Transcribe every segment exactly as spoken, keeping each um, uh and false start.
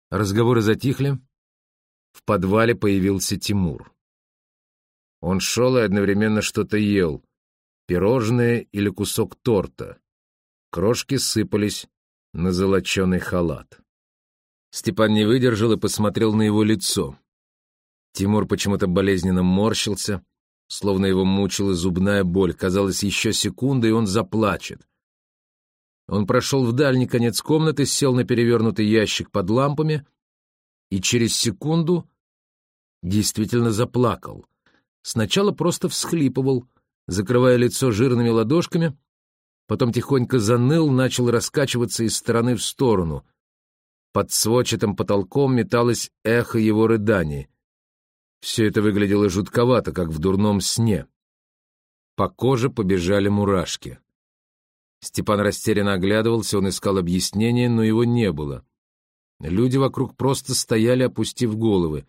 Разговоры затихли. В подвале появился Тимур. Он шел и одновременно что-то ел. Пирожное или кусок торта. Крошки сыпались на золоченый халат. Степан не выдержал и посмотрел на его лицо. Тимур почему-то болезненно морщился, словно его мучила зубная боль. Казалось, еще секунда, и он заплачет. Он прошел в дальний конец комнаты, сел на перевернутый ящик под лампами и через секунду действительно заплакал. Сначала просто всхлипывал, закрывая лицо жирными ладошками, потом тихонько заныл, начал раскачиваться из стороны в сторону. Под сводчатым потолком металось эхо его рыданий. Все это выглядело жутковато, как в дурном сне. По коже побежали мурашки. Степан растерянно оглядывался, он искал объяснения, но его не было. Люди вокруг просто стояли, опустив головы.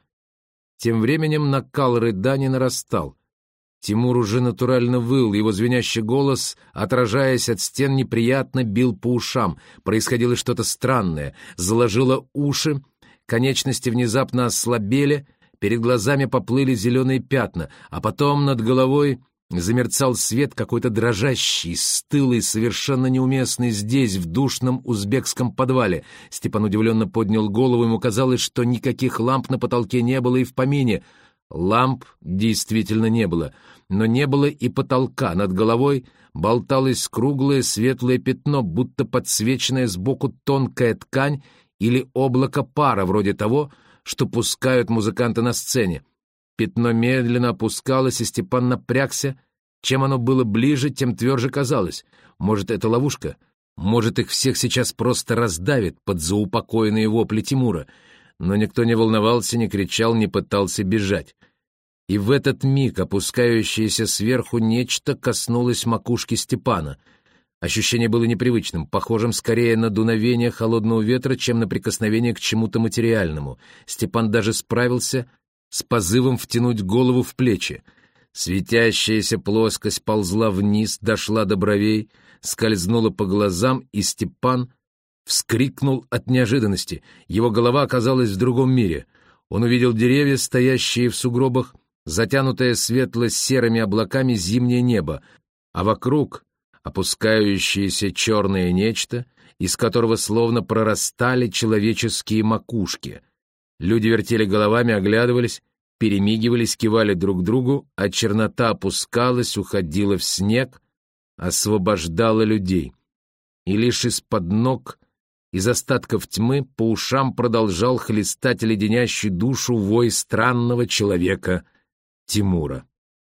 Тем временем накал рыданий нарастал. Тимур уже натурально выл, его звенящий голос, отражаясь от стен, неприятно бил по ушам. Происходило что-то странное, заложило уши, конечности внезапно ослабели, перед глазами поплыли зеленые пятна, а потом над головой замерцал свет какой-то дрожащий, стылый, совершенно неуместный здесь, в душном узбекском подвале. Степан удивленно поднял голову, ему казалось, что никаких ламп на потолке не было и в помине. Ламп действительно не было, но не было и потолка. Над головой болталось круглое светлое пятно, будто подсвеченная сбоку тонкая ткань или облако пара, вроде того, что пускают музыканты на сцене. Пятно медленно опускалось, и Степан напрягся. Чем оно было ближе, тем тверже казалось. Может, это ловушка? Может, их всех сейчас просто раздавит под заупокоенные вопли Тимура? Но никто не волновался, не кричал, не пытался бежать. И в этот миг опускающееся сверху нечто коснулось макушки Степана. Ощущение было непривычным, похожим скорее на дуновение холодного ветра, чем на прикосновение к чему-то материальному. Степан даже справился с позывом втянуть голову в плечи. Светящаяся плоскость ползла вниз, дошла до бровей, скользнула по глазам, и Степан вскрикнул от неожиданности. Его голова оказалась в другом мире. Он увидел деревья, стоящие в сугробах, затянутое светло-серыми облаками зимнее небо, а вокруг опускающееся черное нечто, из которого словно прорастали человеческие макушки. Люди вертели головами, оглядывались, перемигивались, кивали друг другу, а чернота опускалась, уходила в снег, освобождала людей. И лишь из-под ног, из остатков тьмы, по ушам продолжал хлестать леденящий душу вой странного человека Тимура.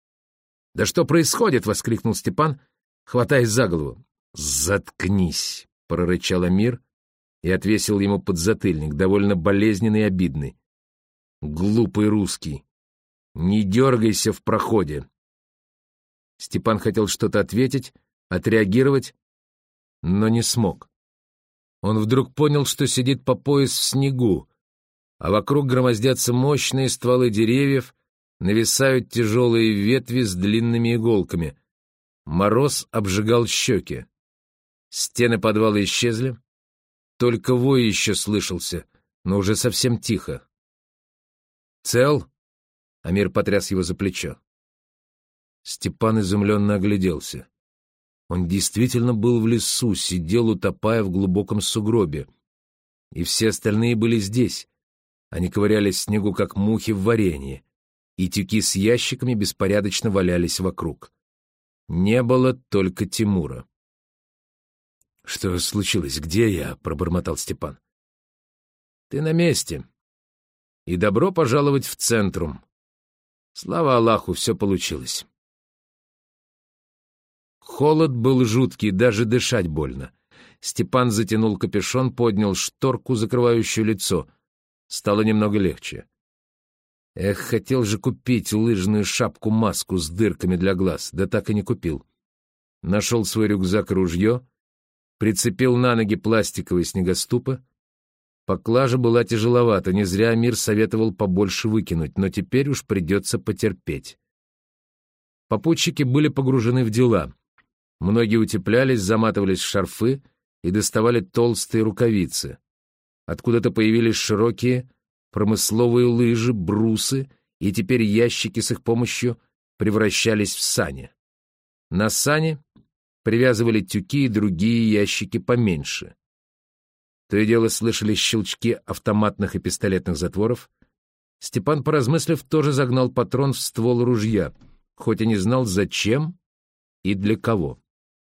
«Да что происходит?» — воскликнул Степан, хватаясь за голову. «Заткнись!» — прорычал Амир и отвесил ему подзатыльник, довольно болезненный и обидный. «Глупый русский! Не дергайся в проходе!» Степан хотел что-то ответить, отреагировать, но не смог. Он вдруг понял, что сидит по пояс в снегу, а вокруг громоздятся мощные стволы деревьев, нависают тяжелые ветви с длинными иголками. Мороз обжигал щеки. Стены подвала исчезли, только вой еще слышался, но уже совсем тихо. «Цел?» — Амир потряс его за плечо. Степан изумленно огляделся. Он действительно был в лесу, сидел, утопая в глубоком сугробе. И все остальные были здесь. Они ковырялись в снегу, как мухи в варенье, и тюки с ящиками беспорядочно валялись вокруг. Не было только Тимура. «Что случилось? Где я?» — пробормотал Степан. «Ты на месте. И добро пожаловать в Центрум. Слава Аллаху, все получилось». Холод был жуткий, даже дышать больно. Степан затянул капюшон, поднял шторку, закрывающую лицо. Стало немного легче. Эх, хотел же купить лыжную шапку-маску с дырками для глаз, да так и не купил. Нашел свой рюкзак и ружье, прицепил на ноги пластиковые снегоступы. Поклажа была тяжеловата, не зря Амир советовал побольше выкинуть, но теперь уж придется потерпеть. Попутчики были погружены в дела. Многие утеплялись, заматывались в шарфы и доставали толстые рукавицы. Откуда-то появились широкие промысловые лыжи, брусы, и теперь ящики с их помощью превращались в сани. На сани привязывали тюки и другие ящики поменьше. То и дело слышались щелчки автоматных и пистолетных затворов. Степан, поразмыслив, тоже загнал патрон в ствол ружья, хоть и не знал, зачем и для кого.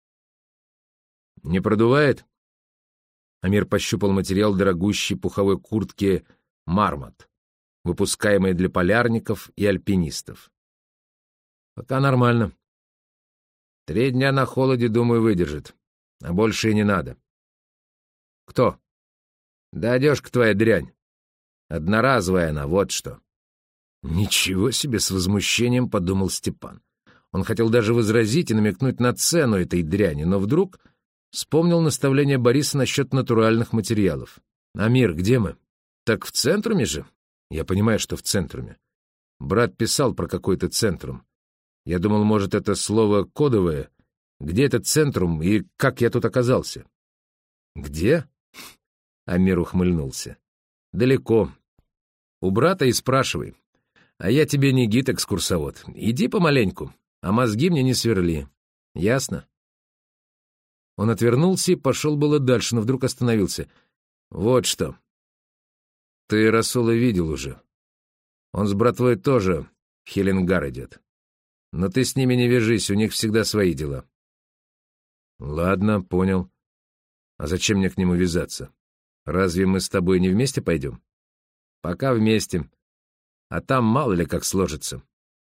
«Не продувает?» Амир пощупал материал дорогущей пуховой куртки «Мармот», выпускаемой для полярников и альпинистов. «Пока нормально. Три дня на холоде, думаю, выдержит, а больше и не надо». «Кто?» «Да одежка твоя дрянь. Одноразовая она, вот что». «Ничего себе!» — с возмущением подумал Степан. Он хотел даже возразить и намекнуть на цену этой дряни, но вдруг вспомнил наставление Бориса насчет натуральных материалов. «Амир, где мы?» «Так в центруме же?» «Я понимаю, что в центруме. Брат писал про какой-то центрум. Я думал, может, это слово кодовое. Где этот центрум и как я тут оказался?» «Где?» — Амир ухмыльнулся. «Далеко. У брата и спрашивай. А я тебе не гид-экскурсовод. Иди помаленьку, а мозги мне не сверли. Ясно?» Он отвернулся и пошел было дальше, но вдруг остановился. «Вот что. Ты Расула видел уже. Он с братвой тоже в Хеленгар идет. Но ты с ними не вяжись, у них всегда свои дела». «Ладно, понял. А зачем мне к нему вязаться? Разве мы с тобой не вместе пойдем?» «Пока вместе. А там мало ли как сложится».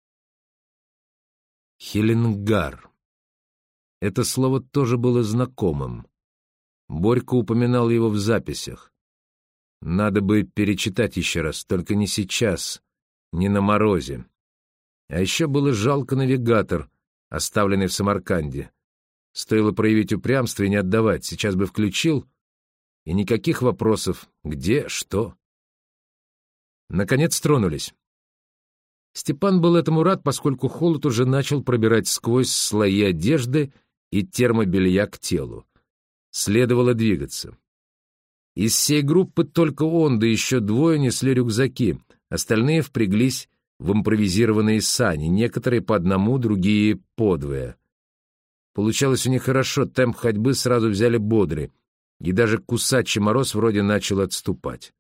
Хеленгар. Это слово тоже было знакомым. Борька упоминал его в записях. Надо бы перечитать еще раз, только не сейчас, не на морозе. А еще было жалко навигатор, оставленный в Самарканде. Стоило проявить упрямство и не отдавать. Сейчас бы включил, и никаких вопросов, где, что. Наконец тронулись. Степан был этому рад, поскольку холод уже начал пробирать сквозь слои одежды и термобелья к телу. Следовало двигаться. Из всей группы только он, да еще двое несли рюкзаки, остальные впряглись в импровизированные сани, некоторые по одному, другие по двое. Получалось у них хорошо, темп ходьбы сразу взяли бодрый, и даже кусачий мороз вроде начал отступать.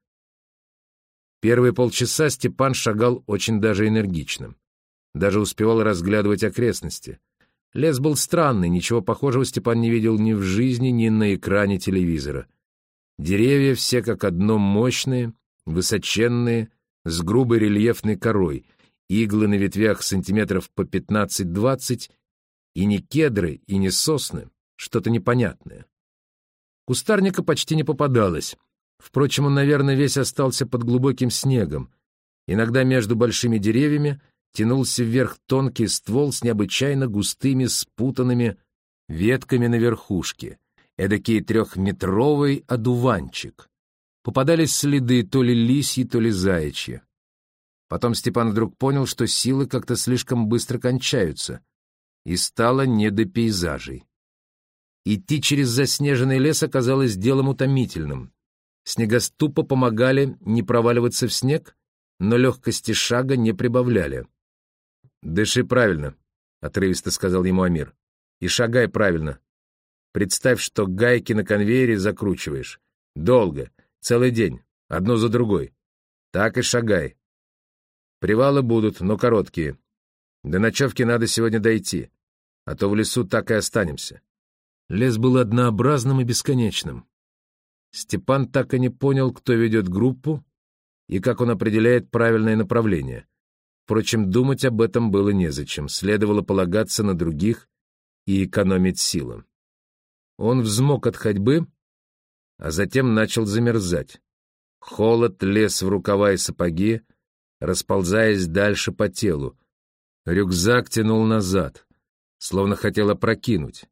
Первые полчаса Степан шагал очень даже энергично. Даже успевал разглядывать окрестности. Лес был странный, ничего похожего Степан не видел ни в жизни, ни на экране телевизора. Деревья все как одно мощные, высоченные, с грубой рельефной корой, иглы на ветвях сантиметров по пятнадцать-двадцать, и не кедры, и не сосны, что-то непонятное. Кустарника почти не попадалось. Впрочем, он, наверное, весь остался под глубоким снегом. Иногда между большими деревьями тянулся вверх тонкий ствол с необычайно густыми спутанными ветками на верхушке, эдакий трехметровый одуванчик. Попадались следы то ли лисьи, то ли заячьи. Потом Степан вдруг понял, что силы как-то слишком быстро кончаются, и стало не до пейзажей. Идти через заснеженный лес оказалось делом утомительным. Снегоступы помогали не проваливаться в снег, но легкости шага не прибавляли. «Дыши правильно», — отрывисто сказал ему Амир, — «и шагай правильно. Представь, что гайки на конвейере закручиваешь. Долго, целый день, одну за другой. Так и шагай. Привалы будут, но короткие. До ночевки надо сегодня дойти, а то в лесу так и останемся». Лес был однообразным и бесконечным. Степан так и не понял, кто ведет группу и как он определяет правильное направление. Впрочем, думать об этом было незачем, следовало полагаться на других и экономить силы. Он взмок от ходьбы, а затем начал замерзать. Холод лез в рукава и сапоги, расползаясь дальше по телу. Рюкзак тянул назад, словно хотел опрокинуть.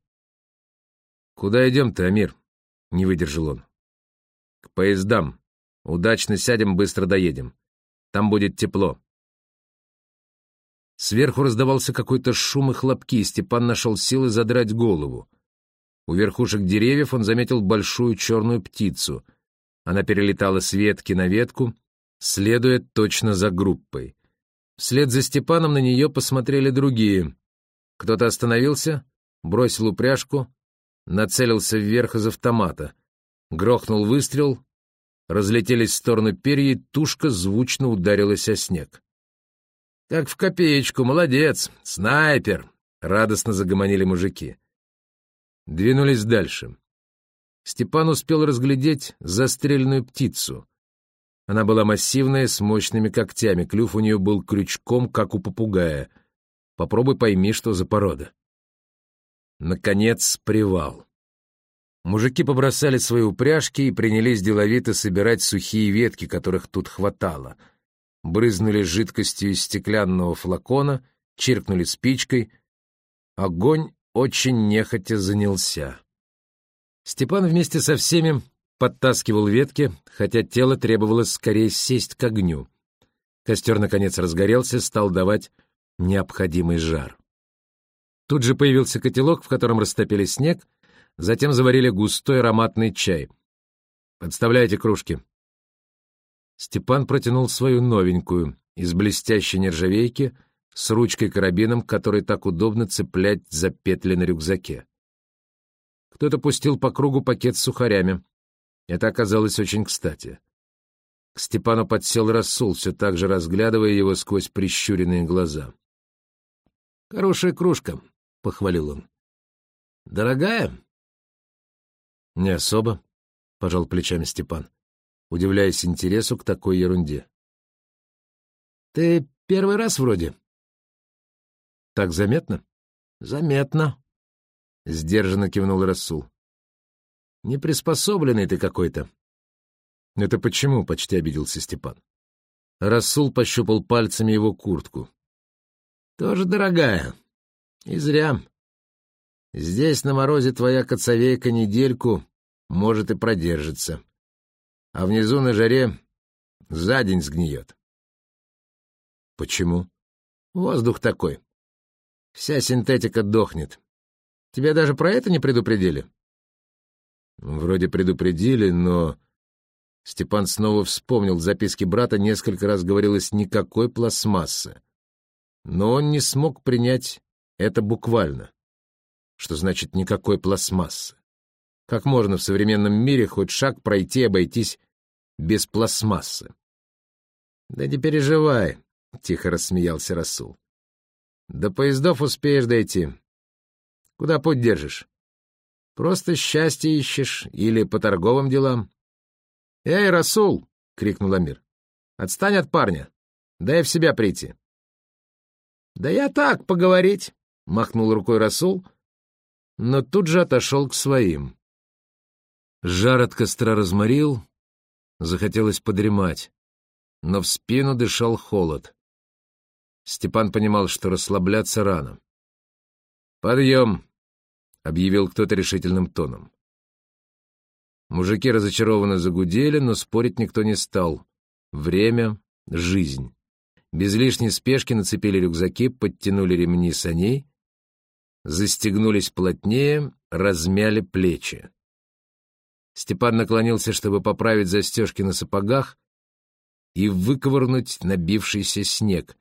«Куда идем-то, Амир?» — не выдержал он. «К поездам. Удачно сядем, быстро доедем. Там будет тепло». Сверху раздавался какой-то шум и хлопки, и Степан нашел силы задрать голову. У верхушек деревьев он заметил большую черную птицу. Она перелетала с ветки на ветку, следуя точно за группой. Вслед за Степаном на нее посмотрели другие. Кто-то остановился, бросил упряжку, нацелился вверх из автомата. Грохнул выстрел, разлетелись в сторону перья, и тушка звучно ударилась о снег. «Как в копеечку, молодец! Снайпер!» — радостно загомонили мужики. Двинулись дальше. Степан успел разглядеть застреленную птицу. Она была массивная, с мощными когтями, клюв у нее был крючком, как у попугая. Попробуй пойми, что за порода. Наконец, привал. Мужики побросали свои упряжки и принялись деловито собирать сухие ветки, которых тут хватало. Брызнули жидкостью из стеклянного флакона, чиркнули спичкой. Огонь очень нехотя занялся. Степан вместе со всеми подтаскивал ветки, хотя тело требовалось скорее сесть к огню. Костер, наконец, разгорелся, стал давать необходимый жар. Тут же появился котелок, в котором растопили снег, затем заварили густой ароматный чай. «Подставляйте кружки». Степан протянул свою новенькую, из блестящей нержавейки, с ручкой-карабином, который так удобно цеплять за петли на рюкзаке. Кто-то пустил по кругу пакет с сухарями. Это оказалось очень кстати. К Степану подсел Расул, все так же разглядывая его сквозь прищуренные глаза. «Хорошая кружка», — похвалил он. «Дорогая?» «Не особо», — пожал плечами Степан, удивляясь интересу к такой ерунде. «Ты первый раз вроде?» «Так заметно?» «Заметно», — сдержанно кивнул Расул. «Неприспособленный ты какой-то». «Это почему?» — почти обиделся Степан. Расул пощупал пальцами его куртку. «Тоже дорогая. И зря. Здесь на морозе твоя коцовейка недельку, может, и продержится. А внизу на жаре за день сгниет». «Почему?» «Воздух такой. Вся синтетика дохнет. Тебя даже про это не предупредили?» «Вроде предупредили, но...» Степан снова вспомнил, в записке брата несколько раз говорилось «никакой пластмассы». Но он не смог принять это буквально. Что значит «никакой пластмассы»? Как можно в современном мире хоть шаг пройти и обойтись без пластмассы? «Да не переживай», — тихо рассмеялся Расул. «До поездов успеешь дойти. Куда путь держишь? Просто счастье ищешь или по торговым делам?» «Эй, Расул!» — крикнул Амир. «Отстань от парня. Дай в себя прийти». «Да я так, поговорить», — махнул рукой Расул, но тут же отошел к своим. Жар от костра разморил, захотелось подремать, но в спину дышал холод. Степан понимал, что расслабляться рано. «Подъем!» — объявил кто-то решительным тоном. Мужики разочарованно загудели, но спорить никто не стал. Время — жизнь. Без лишней спешки нацепили рюкзаки, подтянули ремни саней, застегнулись плотнее, размяли плечи. Степан наклонился, чтобы поправить застежки на сапогах и выковырнуть набившийся снег,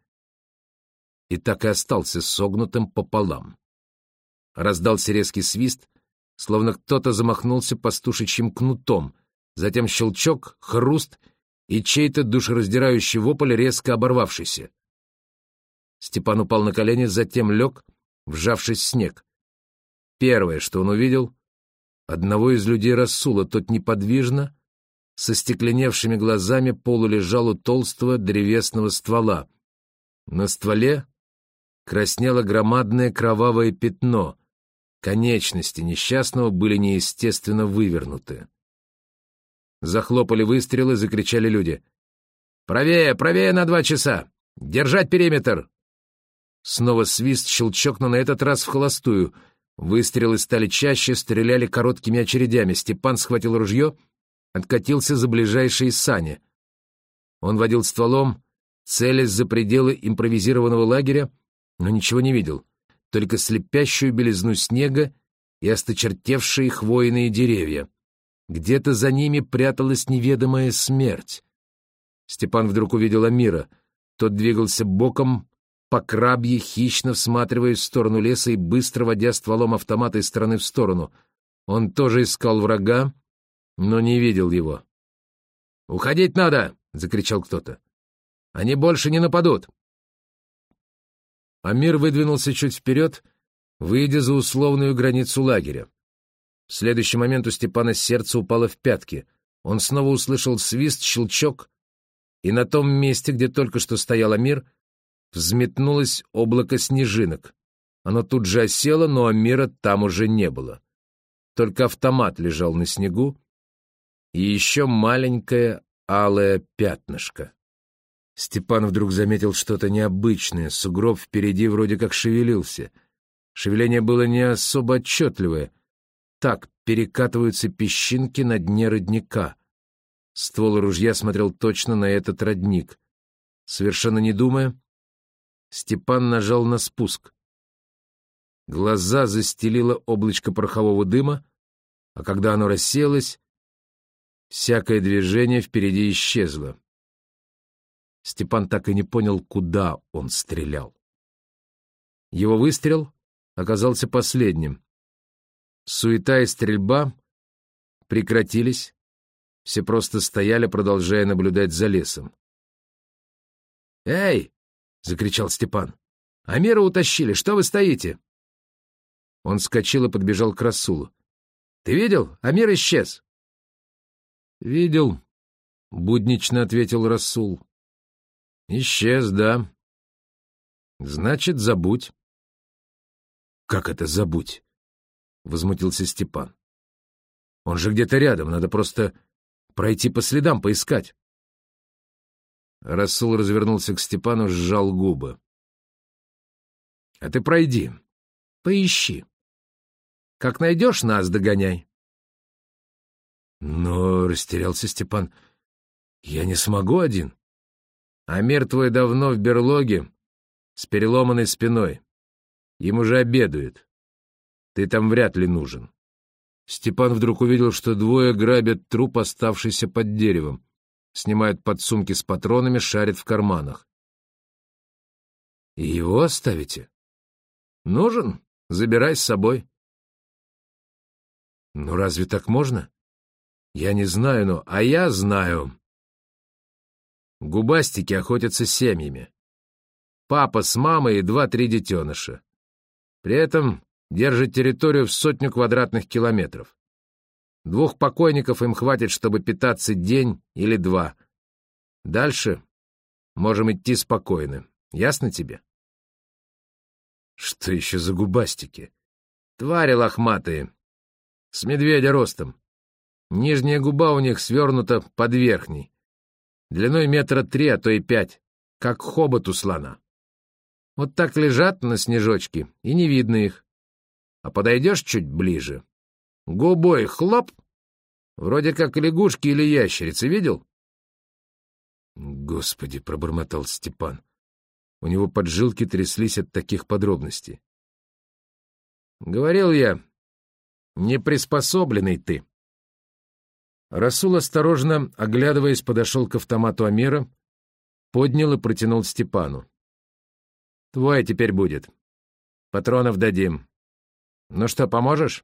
и так и остался согнутым пополам. Раздался резкий свист, словно кто-то замахнулся пастушечьим кнутом, затем щелчок, хруст и чей-то душераздирающий вопль, резко оборвавшийся. Степан упал на колени, затем лег, вжавшись в снег. Первое, что он увидел — одного из людей Расула. Тот неподвижно, со стекленевшими глазами, полулежал у толстого древесного ствола. На стволе краснело громадное кровавое пятно. Конечности несчастного были неестественно вывернуты. Захлопали выстрелы, закричали люди. «Правее, правее на два часа! Держать периметр!» Снова свист, щелчок, но на этот раз в холостую. Выстрелы стали чаще, стреляли короткими очередями. Степан схватил ружье, откатился за ближайшие сани. Он водил стволом, целясь за пределы импровизированного лагеря, но ничего не видел, только слепящую белизну снега и осточертевшие хвойные деревья. Где-то за ними пряталась неведомая смерть. Степан вдруг увидел Амира. Тот двигался боком, по крабье, хищно всматриваясь в сторону леса и быстро водя стволом автомата из стороны в сторону. Он тоже искал врага, но не видел его. «Уходить надо!» — закричал кто-то. «Они больше не нападут!» Амир выдвинулся чуть вперед, выйдя за условную границу лагеря. В следующий момент у Степана сердце упало в пятки. Он снова услышал свист, щелчок, и на том месте, где только что стоял Амир, взметнулось облако снежинок. Оно тут же осело, но Амира там уже не было. Только автомат лежал на снегу, и еще маленькое алое пятнышко. Степан вдруг заметил что-то необычное. Сугроб впереди вроде как шевелился. Шевеление было не особо отчетливое. Так перекатываются песчинки на дне родника. Ствол ружья смотрел точно на этот родник. Совершенно не думая, Степан нажал на спуск. Глаза застелило облачко порохового дыма, а когда оно рассеялось, всякое движение впереди исчезло. Степан так и не понял, куда он стрелял. Его выстрел оказался последним. Суета и стрельба прекратились, все просто стояли, продолжая наблюдать за лесом. «Эй!» — закричал Степан. «Амира утащили, что вы стоите?» Он вскочил и подбежал к Расулу. «Ты видел? Амир исчез!» «Видел», — буднично ответил Расул. «Исчез, да. Значит, забудь». «Как это забудь?» — возмутился Степан. «Он же где-то рядом, надо просто пройти по следам, поискать». Расул развернулся к Степану, сжал губы. «А ты пройди, поищи. Как найдешь, нас догоняй». «Но...» — растерялся Степан. «Я не смогу один». «Амир твой давно в берлоге, с переломанной спиной. Ему же обедают. Ты там вряд ли нужен». Степан вдруг увидел, что двое грабят труп, оставшийся под деревом. Снимают подсумки с патронами, шарят в карманах. «И его оставите?» «Нужен? Забирай с собой». «Ну разве так можно?» «Я не знаю, но... А я знаю. Губастики охотятся семьями. Папа с мамой и два-три детеныша. При этом держат территорию в сотню квадратных километров. Двух покойников им хватит, чтобы питаться день или два. Дальше можем идти спокойно. Ясно тебе?» «Что еще за губастики?» «Твари лохматые. С медведя ростом. Нижняя губа у них свернута под верхней. Длиной метра три, а то и пять, как хобот у слона. Вот так лежат на снежочке, и не видно их. А подойдешь чуть ближе. Губой хлоп. Вроде как лягушки или ящерицы, видел?» «Господи!» — пробормотал Степан. У него поджилки тряслись от таких подробностей. «Говорил я, неприспособленный ты». Расул, осторожно оглядываясь, подошел к автомату Амира, поднял и протянул Степану. «Твой теперь будет. Патронов дадим. Ну что, поможешь?»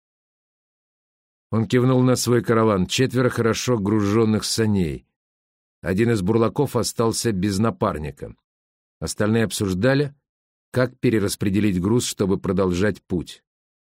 Он кивнул на свой караван. Четверо хорошо груженных саней. Один из бурлаков остался без напарника. Остальные обсуждали, как перераспределить груз, чтобы продолжать путь.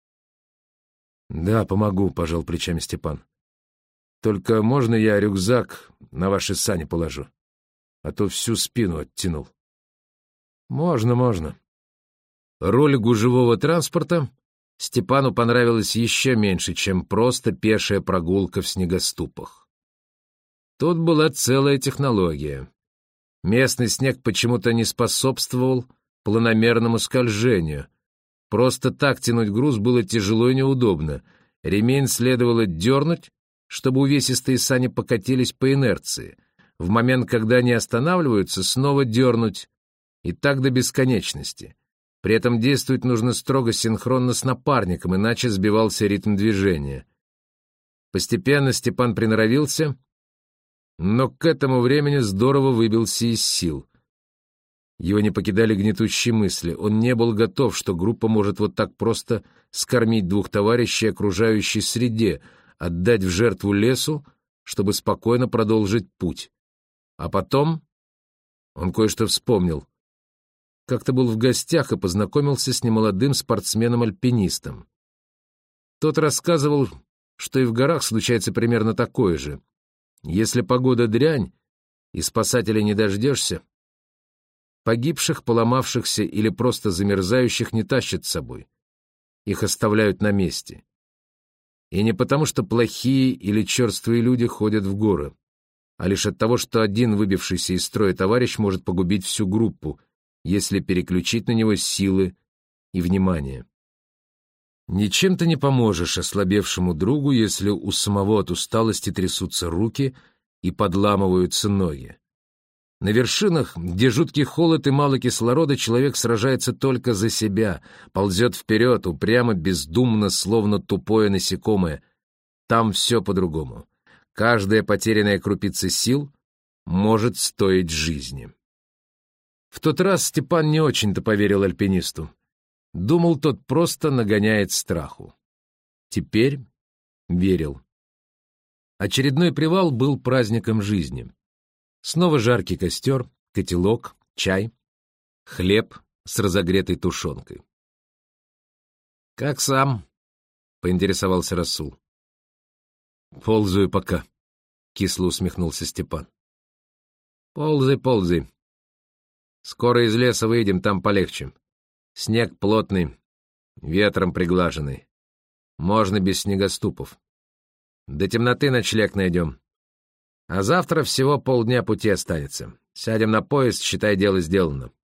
«Да, помогу», — пожал плечами Степан. «Только можно я рюкзак на ваши сани положу? А то всю спину оттянул». «Можно, можно». Роль гужевого транспорта Степану понравилась еще меньше, чем просто пешая прогулка в снегоступах. Тут была целая технология. Местный снег почему-то не способствовал планомерному скольжению. Просто так тянуть груз было тяжело и неудобно. Ремень следовало дернуть, чтобы увесистые сани покатились по инерции. В момент, когда они останавливаются, снова дернуть. И так до бесконечности. При этом действовать нужно строго синхронно с напарником, иначе сбивался ритм движения. Постепенно Степан приноровился, но к этому времени здорово выбился из сил. Его не покидали гнетущие мысли. Он не был готов, что группа может вот так просто скормить двух товарищей окружающей среде, отдать в жертву лесу, чтобы спокойно продолжить путь. А потом он кое-что вспомнил. Как-то был в гостях и познакомился с немолодым спортсменом-альпинистом. Тот рассказывал, что и в горах случается примерно такое же. Если погода дрянь и спасателей не дождешься, погибших, поломавшихся или просто замерзающих не тащат с собой. Их оставляют на месте. И не потому, что плохие или черствые люди ходят в горы, а лишь от того, что один выбившийся из строя товарищ может погубить всю группу, если переключить на него силы и внимание. Ничем ты не поможешь ослабевшему другу, если у самого от усталости трясутся руки и подламываются ноги. На вершинах, где жуткий холод и мало кислорода, человек сражается только за себя, ползет вперед, упрямо, бездумно, словно тупое насекомое. Там все по-другому. Каждая потерянная крупица сил может стоить жизни. В тот раз Степан не очень-то поверил альпинисту. Думал, тот просто нагоняет страху. Теперь верил. Очередной привал был праздником жизни. Снова жаркий костер, котелок, чай, хлеб с разогретой тушенкой. «Как сам?» — поинтересовался Расул. «Ползаю пока», — кисло усмехнулся Степан. «Ползай, ползай. Скоро из леса выйдем, там полегче. Снег плотный, ветром приглаженный. Можно без снегоступов. До темноты ночлег найдем. А завтра всего полдня пути останется. Сядем на поезд, считай, дело сделано».